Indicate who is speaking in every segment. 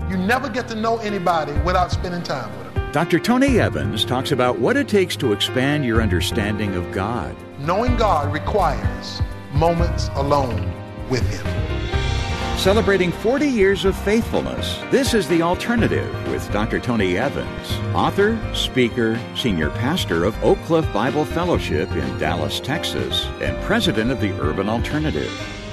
Speaker 1: You never get to know anybody without spending time with them.
Speaker 2: Dr. Tony Evans talks about what it takes to expand your understanding of God.
Speaker 1: Knowing God requires moments alone with Him.
Speaker 2: Celebrating 40 years of faithfulness, this is The Alternative with Dr. Tony Evans, author, speaker, senior pastor of Oak Cliff Bible Fellowship in Dallas, Texas, and president of the Urban Alternative.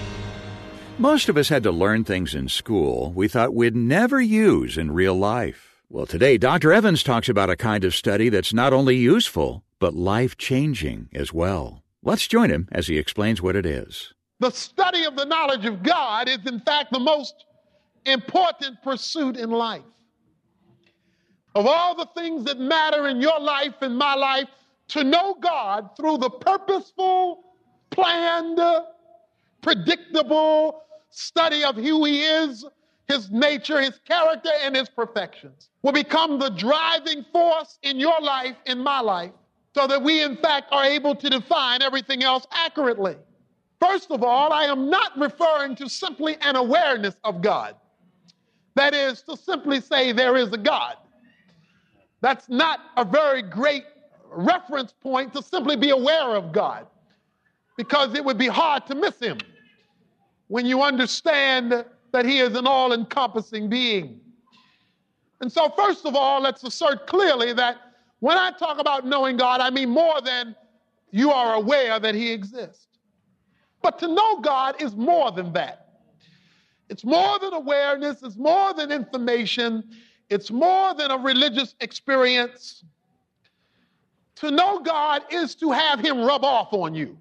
Speaker 2: Most of us had to learn things in school we thought we'd never use in real life. Well, today, Dr. Evans talks about a kind of study that's not only useful, but life-changing as well. Let's join him as he explains what it is.
Speaker 1: The study of the knowledge of God is, in fact, the most important pursuit in life. Of all the things that matter in your life and my life, to know God through the purposeful, planned, predictable study of who He is, His nature, His character, and His perfections will become the driving force in your life, in my life, so that we, in fact, are able to define everything else accurately. First of all, I am not referring to simply an awareness of God. That is, to simply say there is a God. That's not a very great reference point, to simply be aware of God, because it would be hard to miss Him when you understand that He is an all-encompassing being. And so, first of all, let's assert clearly that when I talk about knowing God, I mean more than you are aware that He exists. But to know God is more than that. It's more than awareness. It's more than information. It's more than a religious experience. To know God is to have Him rub off on you.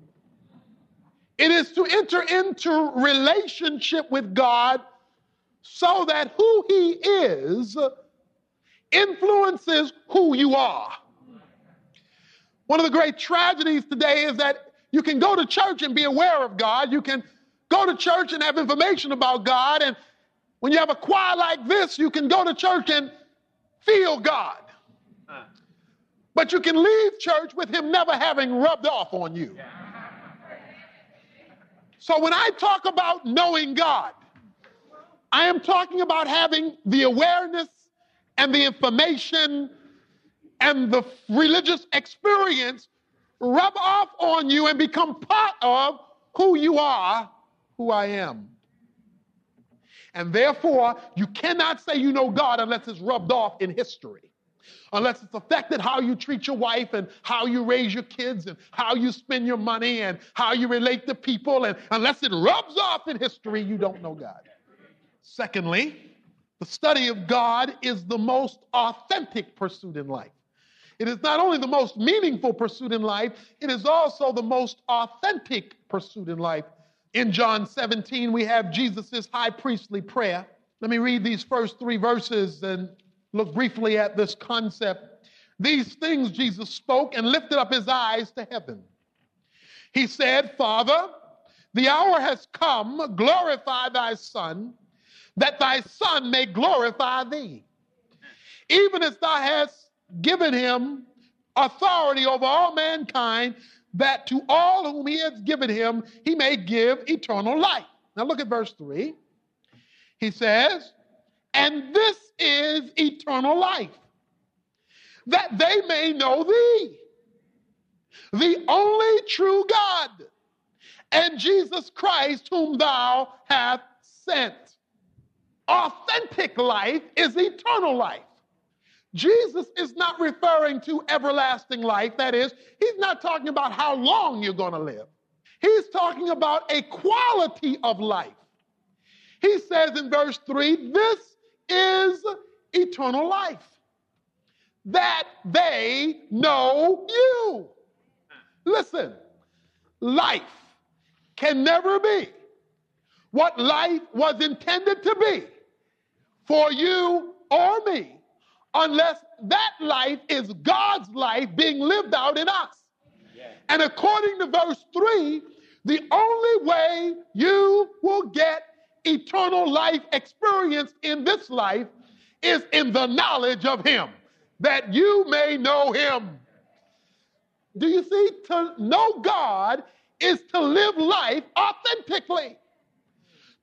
Speaker 1: It is to enter into relationship with God so that who He is influences who you are. One of the great tragedies today is that you can go to church and be aware of God. You can go to church and have information about God. And when you have a choir like this, you can go to church and feel God. But you can leave church with Him never having rubbed off on you. So when I talk about knowing God, I am talking about having the awareness and the information and the religious experience rub off on you and become part of who you are, who I am. And therefore, you cannot say you know God unless it's rubbed off in history, unless it's affected how you treat your wife and how you raise your kids and how you spend your money and how you relate to people. And unless it rubs off in history, you don't know God. Secondly, the study of God is the most authentic pursuit in life. It is not only the most meaningful pursuit in life, it is also the most authentic pursuit in life. In John 17, we have Jesus' high priestly prayer. Let me read these first 3 verses and look briefly at this concept. These things Jesus spoke and lifted up His eyes to heaven. He said, Father, the hour has come, glorify Thy Son, that Thy Son may glorify Thee, even as Thou hast given Him authority over all mankind, that to all whom He has given Him, He may give eternal life. Now look at verse 3. He says, and this is eternal life, that they may know Thee, the only true God, and Jesus Christ, whom Thou hast sent. Authentic life is eternal life. Jesus is not referring to everlasting life. That is, He's not talking about how long you're going to live. He's talking about a quality of life. He says in verse 3, this is eternal life, that they know You. Listen, life can never be what life was intended to be for you or me, unless that life is God's life being lived out in us. Yeah. And according to verse 3, the only way you will get eternal life experienced in this life is in the knowledge of Him, that you may know Him. Do you see? To know God is to live life authentically.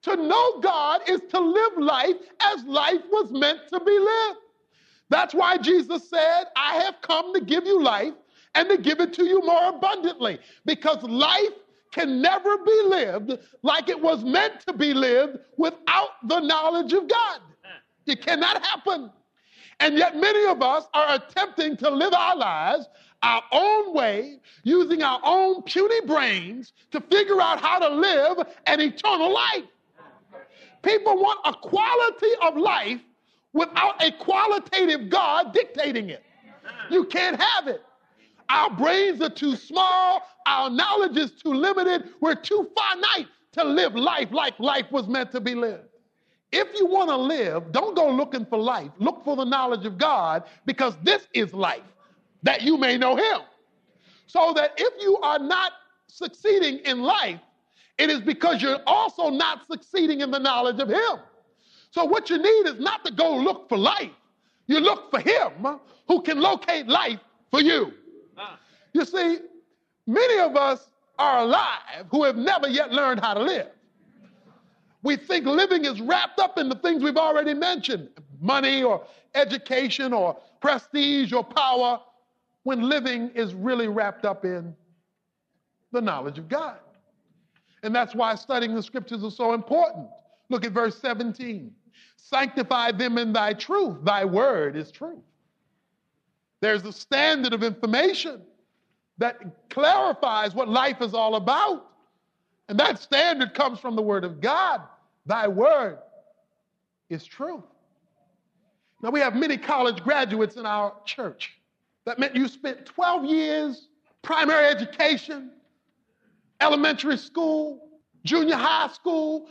Speaker 1: To know God is to live life as life was meant to be lived. That's why Jesus said, I have come to give you life and to give it to you more abundantly, because life can never be lived like it was meant to be lived without the knowledge of God. It cannot happen. And yet many of us are attempting to live our lives our own way, using our own puny brains to figure out how to live an eternal life. People want a quality of life without a qualitative God dictating it. You can't have it. Our brains are too small. Our knowledge is too limited. We're too finite to live life like life was meant to be lived. If you want to live, don't go looking for life. Look for the knowledge of God, because this is life, that you may know him. So that if you are not succeeding in life, it is because you're also not succeeding in the knowledge of him. So what you need is not to go look for life. You look for him who can locate life for you. You see, many of us are alive who have never yet learned how to live. We think living is wrapped up in the things we've already mentioned, money or education or prestige or power, when living is really wrapped up in the knowledge of God. And that's why studying the scriptures is so important. Look at verse 17. Sanctify them in thy truth. Thy word is truth. There's a standard of information that clarifies what life is all about. And that standard comes from the word of God. Thy word is truth. Now, we have many college graduates in our church. That meant you spent 12 years, primary education, elementary school, junior high school,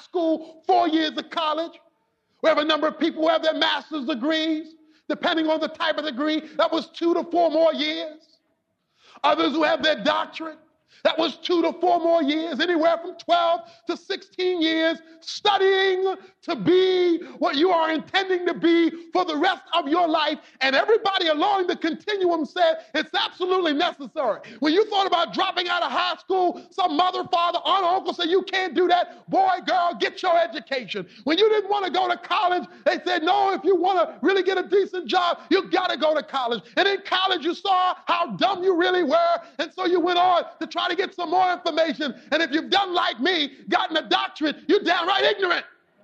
Speaker 1: 4 years of college. We have a number of people who have their master's degrees. Depending on the type of degree, that was 2 to 4 more years. Others who have their doctorate, that was 2 to 4 more years, anywhere from 12 to 16 years, studying to be what you are intending to be for the rest of your life. And everybody along the continuum said it's absolutely necessary. When you thought about dropping out of high school, some mother, father, aunt, or uncle said, you can't do that. Boy, girl, get your education. When you didn't want to go to college, they said, no, if you want to really get a decent job, you got to go to college. And in college, you saw how dumb you really were. And so you went on to try to get some more information. And if you've done like me, gotten a doctorate, you're downright ignorant.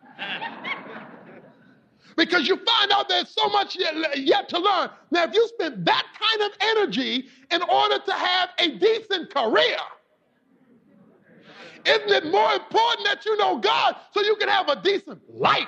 Speaker 1: Because you find out there's so much yet to learn. Now, if you spend that kind of energy in order to have a decent career, isn't it more important that you know God so you can have a decent life?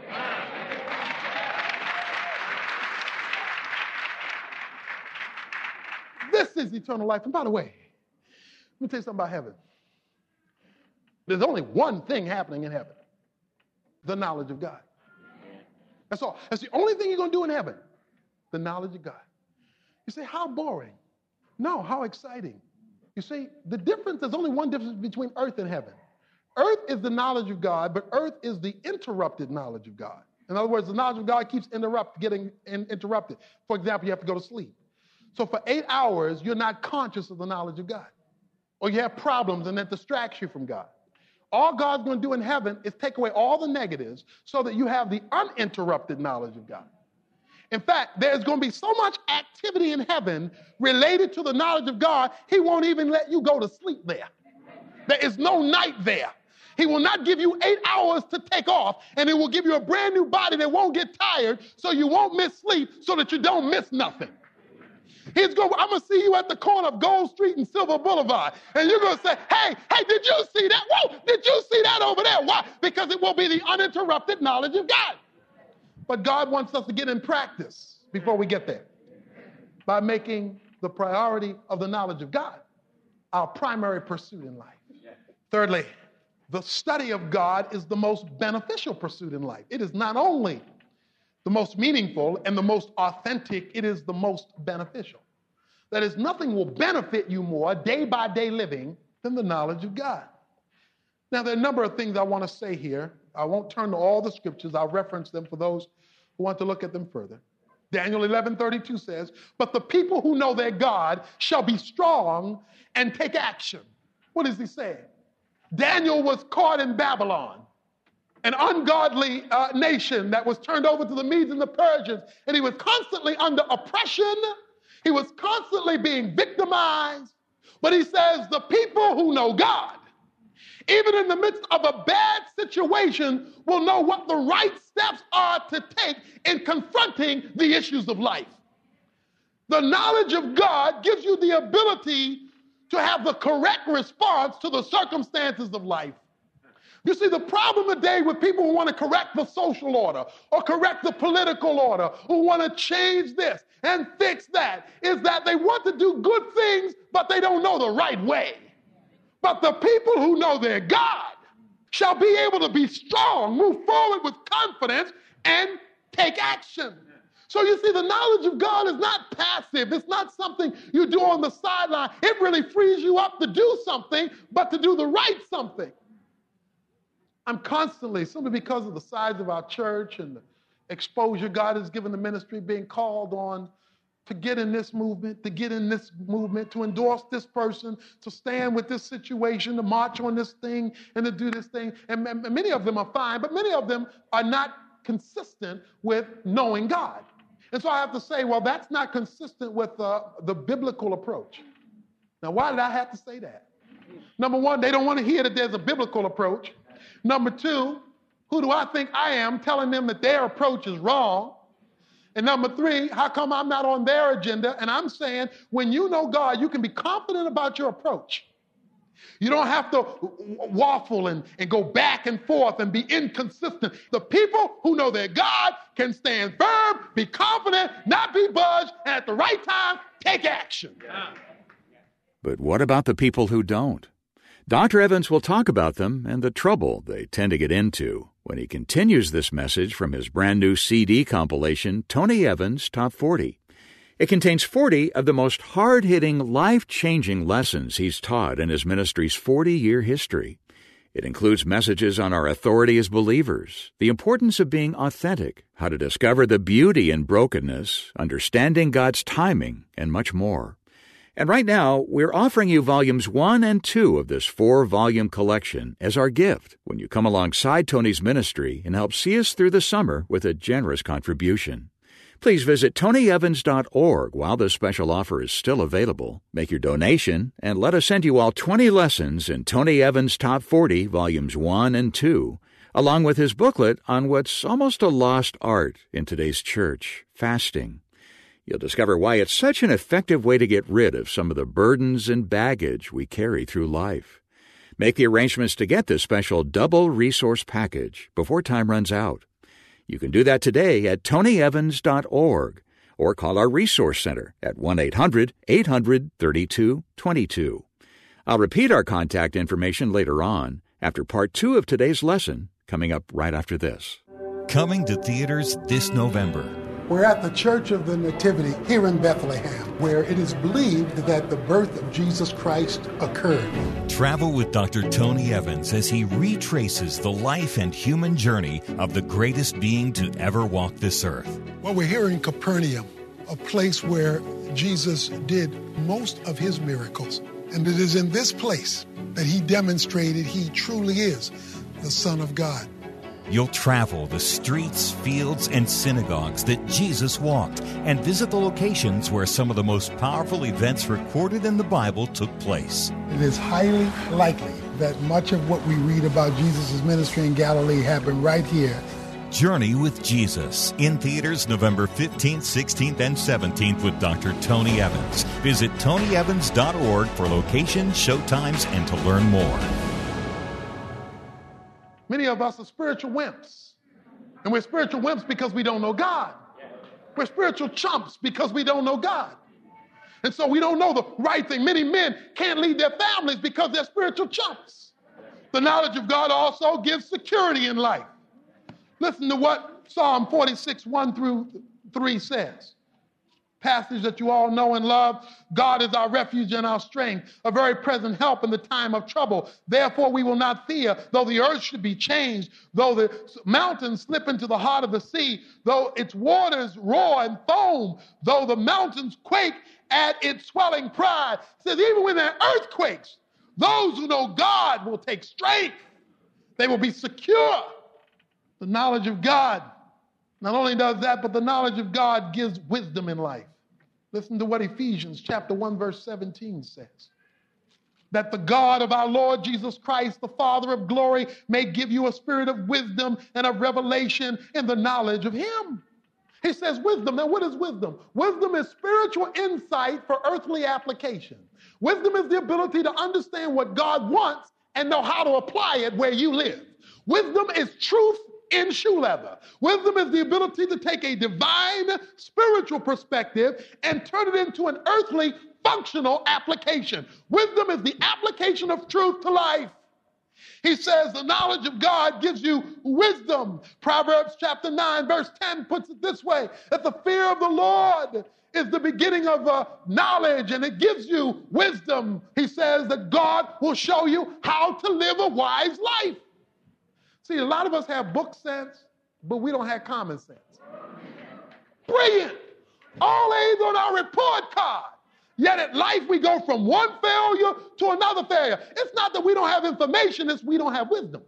Speaker 1: This is eternal life. And by the way, let me tell you something about heaven. There's only one thing happening in heaven: the knowledge of God. That's all. That's the only thing you're going to do in heaven: the knowledge of God. You say, how boring? No, how exciting. You see, there's only one difference between earth and heaven. Earth is the knowledge of God, but earth is the interrupted knowledge of God. In other words, the knowledge of God keeps getting interrupted. For example, you have to go to sleep. So for 8 hours, you're not conscious of the knowledge of God. Or you have problems and that distracts you from God. All God's going to do in heaven is take away all the negatives so that you have the uninterrupted knowledge of God. In fact, there's going to be so much activity in heaven related to the knowledge of God, he won't even let you go to sleep there. There is no night there. He will not give you 8 hours to take off, and he will give you a brand new body that won't get tired so you won't miss sleep, so that you don't miss nothing. I'm going to see you at the corner of Gold Street and Silver Boulevard. And you're going to say, hey, did you see that? Whoa, did you see that over there? Why? Because it will be the uninterrupted knowledge of God. But God wants us to get in practice before we get there by making the priority of the knowledge of God our primary pursuit in life. Thirdly, the study of God is the most beneficial pursuit in life. It is not only the most meaningful and the most authentic, it is the most beneficial. That is, nothing will benefit you more day by day living than the knowledge of God. Now, there are a number of things I want to say here. I won't turn to all the scriptures. I'll reference them for those who want to look at them further. Daniel 11:32 says, but the people who know their God shall be strong and take action. What is he saying? Daniel was caught in Babylon. an ungodly nation that was turned over to the Medes and the Persians, and he was constantly under oppression. He was constantly being victimized. But he says the people who know God, even in the midst of a bad situation, will know what the right steps are to take in confronting the issues of life. The knowledge of God gives you the ability to have the correct response to the circumstances of life. You see, the problem today with people who want to correct the social order or correct the political order, who want to change this and fix that, is that they want to do good things, but they don't know the right way. But the people who know their God shall be able to be strong, move forward with confidence, and take action. So you see, the knowledge of God is not passive. It's not something you do on the sideline. It really frees you up to do something, but to do the right something. I'm constantly, simply because of the size of our church and the exposure God has given the ministry, being called on to get in this movement, to endorse this person, to stand with this situation, to march on this thing, and to do this thing. And many of them are fine, but many of them are not consistent with knowing God. And so I have to say, well, that's not consistent with the biblical approach. Now, why did I have to say that? Number one, they don't want to hear that there's a biblical approach. Number two, who do I think I am telling them that their approach is wrong? And number three, how come I'm not on their agenda? And I'm saying, when you know God, you can be confident about your approach. You don't have to waffle and go back and forth and be inconsistent. The people who know their God can stand firm, be confident, not be budged, and at the right time, take action.
Speaker 2: But what about the people who don't? Dr. Evans will talk about them and the trouble they tend to get into when he continues this message from his brand new CD compilation, Tony Evans Top 40. It contains 40 of the most hard-hitting, life-changing lessons he's taught in his ministry's 40-year history. It includes messages on our authority as believers, the importance of being authentic, how to discover the beauty in brokenness, understanding God's timing, and much more. And right now, we're offering you volumes 1 and 2 of this 4-volume collection as our gift when you come alongside Tony's ministry and help see us through the summer with a generous contribution. Please visit TonyEvans.org while this special offer is still available. Make your donation and let us send you all 20 lessons in Tony Evans Top 40, Volumes 1 and 2, along with his booklet on what's almost a lost art in today's church, fasting. You'll discover why it's such an effective way to get rid of some of the burdens and baggage we carry through life. Make the arrangements to get this special double resource package before time runs out. You can do that today at TonyEvans.org or call our Resource Center at 1-800-800-3222. I'll repeat our contact information later on after Part 2 of today's lesson, coming up right after this.
Speaker 3: Coming to theaters this November.
Speaker 4: We're at the Church of the Nativity here in Bethlehem, where it is believed that the birth of Jesus Christ occurred.
Speaker 3: Travel with Dr. Tony Evans as he retraces the life and human journey of the greatest being to ever walk this earth.
Speaker 4: Well, we're here in Capernaum, a place where Jesus did most of his miracles. And it is in this place that he demonstrated he truly is the Son of God.
Speaker 3: You'll travel the streets, fields, and synagogues that Jesus walked and visit the locations where some of the most powerful events recorded in the Bible took place.
Speaker 4: It is highly likely that much of what we read about Jesus' ministry in Galilee happened right here.
Speaker 3: Journey with Jesus, in theaters November 15th, 16th, and 17th with Dr. Tony Evans. Visit TonyEvans.org for locations, showtimes, and to learn more.
Speaker 1: Many of us are spiritual wimps. And we're spiritual wimps because we don't know God. We're spiritual chumps because we don't know God. And so we don't know the right thing. Many men can't lead their families because they're spiritual chumps. The knowledge of God also gives security in life. Listen to what Psalm 46, 1 through 3 says. Passage that you all know and love. God is our refuge and our strength, a very present help in the time of trouble. Therefore we will not fear, though the earth should be changed, though the mountains slip into the heart of the sea, though its waters roar and foam, though the mountains quake at its swelling pride. It says even when there are earthquakes, those who know God will take strength. They will be secure. The knowledge of God not only does that, but the knowledge of God gives wisdom in life. Listen to what Ephesians chapter 1, verse 17 says. That the God of our Lord Jesus Christ, the Father of glory, may give you a spirit of wisdom and of revelation in the knowledge of him. He says wisdom. Now, what is wisdom? Wisdom is spiritual insight for earthly application. Wisdom is the ability to understand what God wants and know how to apply it where you live. Wisdom is truth in shoe leather. Wisdom is the ability to take a divine spiritual perspective and turn it into an earthly functional application. Wisdom is the application of truth to life. He says the knowledge of God gives you wisdom. Proverbs chapter 9, verse 10 puts it this way, that the fear of the Lord is the beginning of knowledge, and it gives you wisdom. He says that God will show you how to live a wise life. See, a lot of us have book sense, but we don't have common sense. Brilliant. All A's on our report card. Yet at life, we go from one failure to another failure. It's not that we don't have information, it's we don't have wisdom.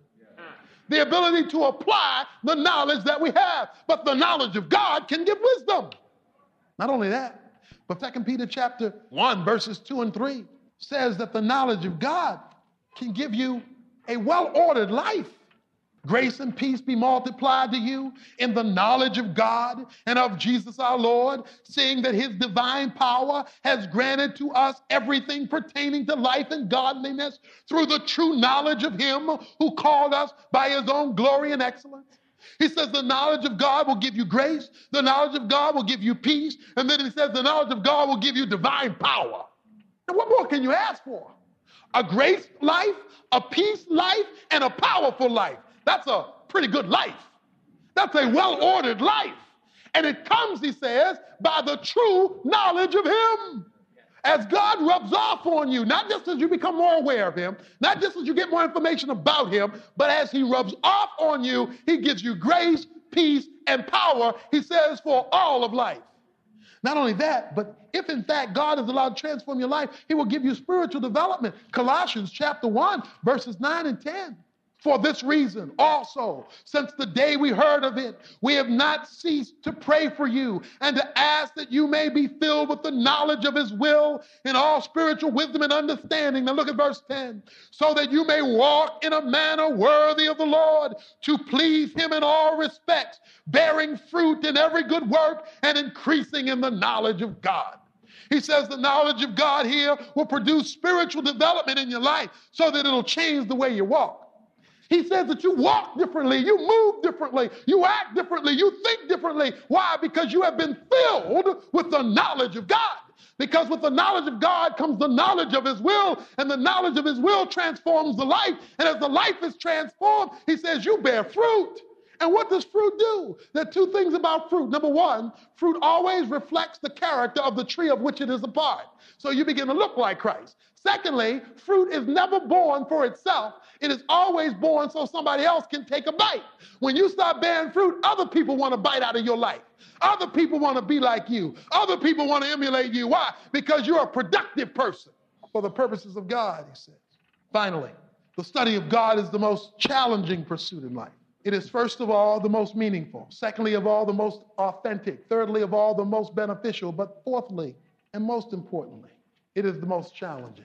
Speaker 1: The ability to apply the knowledge that we have. But the knowledge of God can give wisdom. Not only that, but 2 Peter chapter 1, verses 2 and 3 says that the knowledge of God can give you a well-ordered life. Grace and peace be multiplied to you in the knowledge of God and of Jesus our Lord, seeing that his divine power has granted to us everything pertaining to life and godliness through the true knowledge of him who called us by his own glory and excellence. He says the knowledge of God will give you grace, the knowledge of God will give you peace, and then he says the knowledge of God will give you divine power. And what more can you ask for? A grace life, a peace life, and a powerful life. That's a pretty good life. That's a well-ordered life. And it comes, he says, by the true knowledge of him. As God rubs off on you, not just as you become more aware of him, not just as you get more information about him, but as he rubs off on you, he gives you grace, peace, and power, he says, for all of life. Not only that, but if in fact God is allowed to transform your life, he will give you spiritual development. Colossians chapter 1, verses 9 and 10. For this reason, also, since the day we heard of it, we have not ceased to pray for you and to ask that you may be filled with the knowledge of his will in all spiritual wisdom and understanding. Now look at verse 10. So that you may walk in a manner worthy of the Lord, to please him in all respects, bearing fruit in every good work and increasing in the knowledge of God. He says the knowledge of God here will produce spiritual development in your life so that it'll change the way you walk. He says that you walk differently, you move differently, you act differently, you think differently. Why? Because you have been filled with the knowledge of God. Because with the knowledge of God comes the knowledge of his will, and the knowledge of his will transforms the life. And as the life is transformed, he says you bear fruit. And what does fruit do? There are two things about fruit. Number one, fruit always reflects the character of the tree of which it is a part. So you begin to look like Christ. Secondly, fruit is never born for itself. It is always born so somebody else can take a bite. When you start bearing fruit, other people want to bite out of your life. Other people want to be like you. Other people want to emulate you. Why? Because you're a productive person for the purposes of God, he says. Finally, the study of God is the most challenging pursuit in life. It is first of all the most meaningful. Secondly of all, the most authentic. Thirdly of all, the most beneficial. But fourthly, and most importantly, it is the most challenging.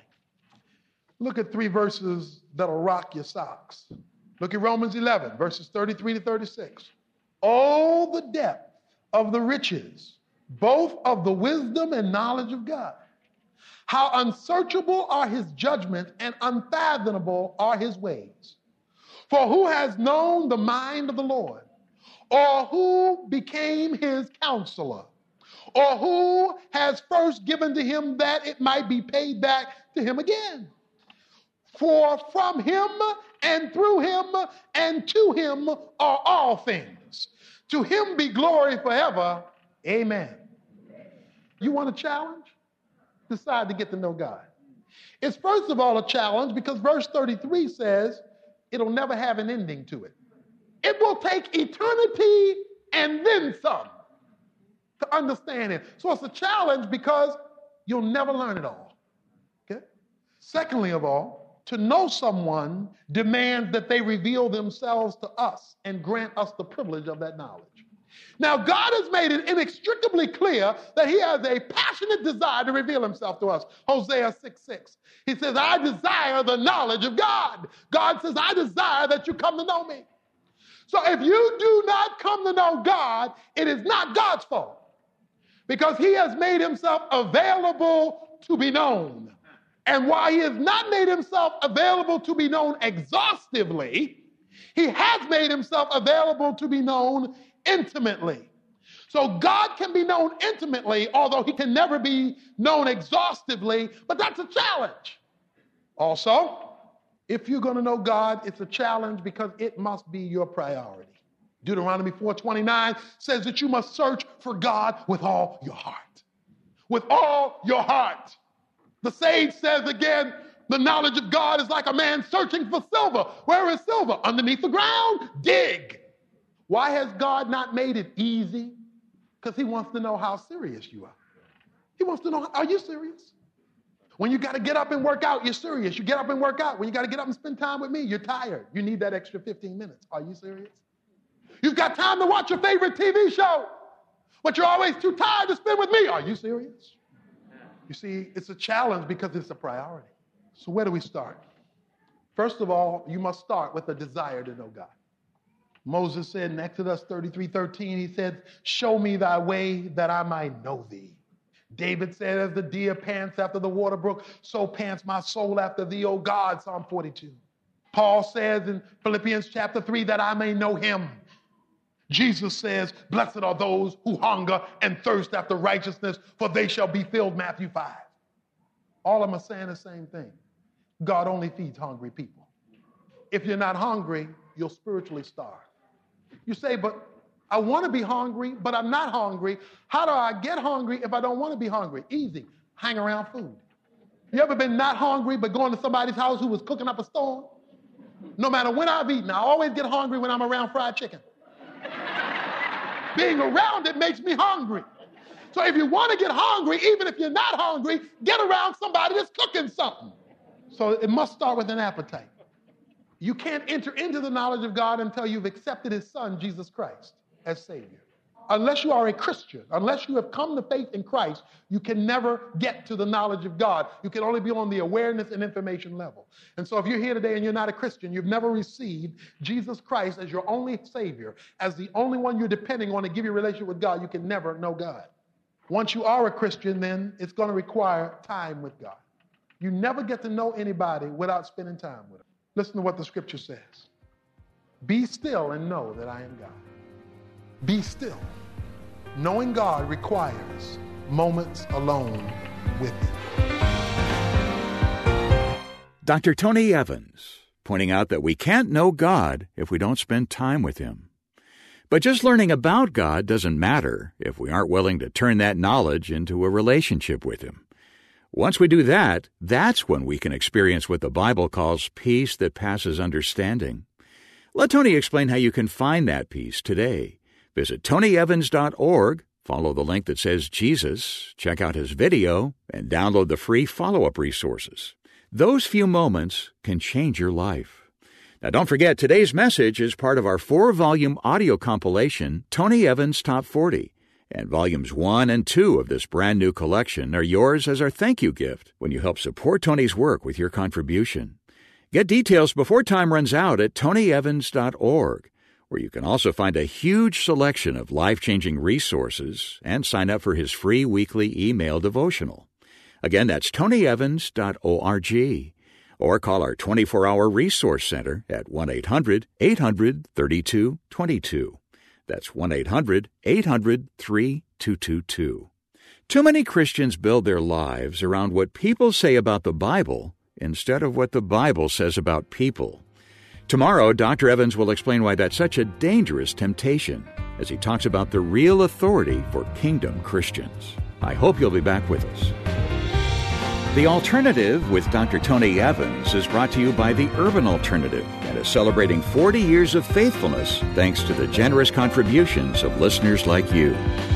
Speaker 1: Look at 3 verses that'll rock your socks. Look at Romans 11, verses 33 to 36. Oh, the depth of the riches, both of the wisdom and knowledge of God. How unsearchable are his judgments and unfathomable are his ways. For who has known the mind of the Lord? Or who became his counselor? Or who has first given to him that it might be paid back to him again? For from him and through him and to him are all things. To him be glory forever. Amen. You want a challenge? Decide to get to know God. It's first of all a challenge because verse 33 says it'll never have an ending to it. It will take eternity and then some to understand it. So it's a challenge because you'll never learn it all. Okay? Secondly of all, To know someone demands that they reveal themselves to us and grant us the privilege of that knowledge. Now, God has made it inextricably clear that he has a passionate desire to reveal himself to us. Hosea 6:6. He says, I desire the knowledge of God. God says, I desire that you come to know me. So if you do not come to know God, it is not God's fault, because he has made himself available to be known. And while he has not made himself available to be known exhaustively, he has made himself available to be known intimately. So God can be known intimately, although he can never be known exhaustively, but that's a challenge. Also, if you're going to know God, it's a challenge because it must be your priority. Deuteronomy 4:29 says that you must search for God with all your heart. With all your heart. The sage says again, the knowledge of God is like a man searching for silver. Where is silver? Underneath the ground? Dig. Why has God not made it easy? Because he wants to know how serious you are. He wants to know, are you serious? When you got to get up and work out, you're serious. You get up and work out. When you got to get up and spend time with me, you're tired. You need that extra 15 minutes. Are you serious? You've got time to watch your favorite TV show, but you're always too tired to spend with me. Are you serious? You see, it's a challenge because it's a priority. So where do we start? First of all, you must start with a desire to know God. Moses said in Exodus 33:13, he said, show me thy way that I might know thee. David said, as the deer pants after the water brook, so pants my soul after thee, O God, Psalm 42. Paul says in Philippians chapter 3 that I may know him. Jesus says, blessed are those who hunger and thirst after righteousness, for they shall be filled, Matthew 5. All of them are saying the same thing. God only feeds hungry people. If you're not hungry, you'll spiritually starve. You say, but I want to be hungry, but I'm not hungry. How do I get hungry if I don't want to be hungry? Easy. Hang around food. You ever been not hungry but going to somebody's house who was cooking up a storm? No matter when I've eaten, I always get hungry when I'm around fried chicken. Being around it makes me hungry. So if you want to get hungry, even if you're not hungry, get around somebody that's cooking something. So it must start with an appetite. You can't enter into the knowledge of God until you've accepted his son, Jesus Christ, as Savior. Unless you are a Christian, unless you have come to faith in Christ, you can never get to the knowledge of God. You can only be on the awareness and information level. And so if you're here today and you're not a Christian, you've never received Jesus Christ as your only Savior, as the only one you're depending on to give you a relationship with God, you can never know God. Once you are a Christian, then it's going to require time with God. You never get to know anybody without spending time with him. Listen to what the scripture says. Be still and know that I am God. Be still. Knowing God requires moments alone with him.
Speaker 2: Dr. Tony Evans, pointing out that we can't know God if we don't spend time with him. But just learning about God doesn't matter if we aren't willing to turn that knowledge into a relationship with him. Once we do that, that's when we can experience what the Bible calls peace that passes understanding. Let Tony explain how you can find that peace today. Visit tonyevans.org, follow the link that says Jesus, check out his video, and download the free follow-up resources. Those few moments can change your life. Now don't forget, today's message is part of our 4-volume audio compilation, Tony Evans Top 40. And volumes 1 and 2 of this brand new collection are yours as our thank you gift when you help support Tony's work with your contribution. Get details before time runs out at tonyevans.org, where you can also find a huge selection of life-changing resources and sign up for his free weekly email devotional. Again, that's tonyevans.org, or call our 24-hour resource center at 1-800-800-3222. That's 1-800-800-3222. Too many Christians build their lives around what people say about the Bible instead of what the Bible says about people. Tomorrow, Dr. Evans will explain why that's such a dangerous temptation as he talks about the real authority for kingdom Christians. I hope you'll be back with us. The Alternative with Dr. Tony Evans is brought to you by the Urban Alternative and is celebrating 40 years of faithfulness thanks to the generous contributions of listeners like you.